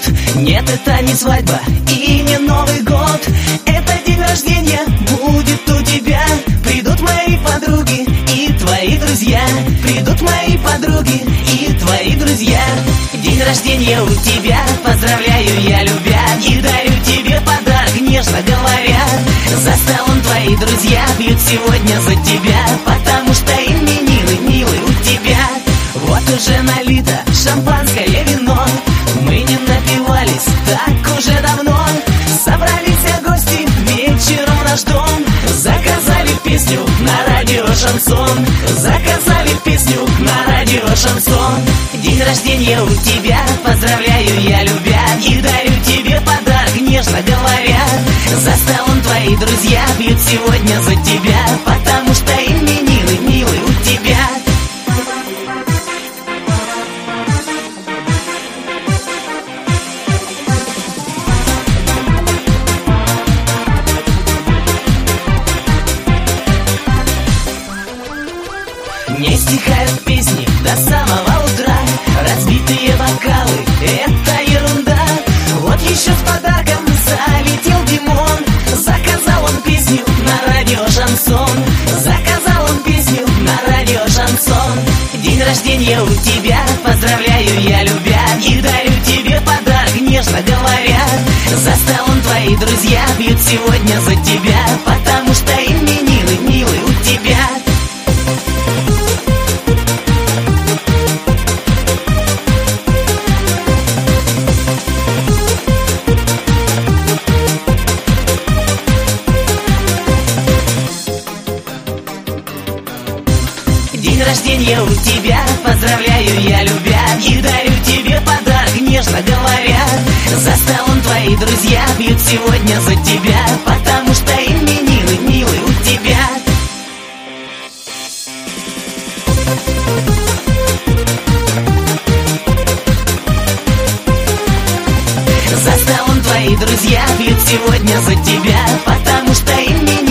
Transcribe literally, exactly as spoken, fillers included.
Нет, это не свадьба и не Новый год. Это день рождения будет у тебя. Придут мои подруги и твои друзья. Придут мои подруги и твои друзья. День рождения у тебя, поздравляю я, любя. И дарю тебе подарок, нежно говоря. За столом твои друзья пьют сегодня за тебя, потому что именины милый у тебя. Вот уже налито шампанское вино, мы не напивались так уже давно. Собрались все гости вечером в наш дом. Заказали песню на радио шансон. Заказали песню на радио шансон. День рождения у тебя, поздравляю я, любя. И дарю тебе подарок, нежно говоря. За столом твои друзья пьют сегодня за тебя, потому что именины милый у тебя. Не стихают песни до самого утра. Разбитые бокалы — это ерунда. Вот еще с подарком залетел Димон. Заказал он песню на радио шансон. Заказал он песню на радио шансон. День рождения у тебя, поздравляю я, любя. И дарю тебе подарок, нежно говоря. За столом твои друзья пьют сегодня за тебя, потому что именины милый у тебя. День рождения у тебя, поздравляю я, любя. И дарю тебе подарок, нежно говоря. За столом твои друзья пьют сегодня за тебя, потому что именины милый у тебя. За столом твои друзья пьют сегодня за тебя, потому что именины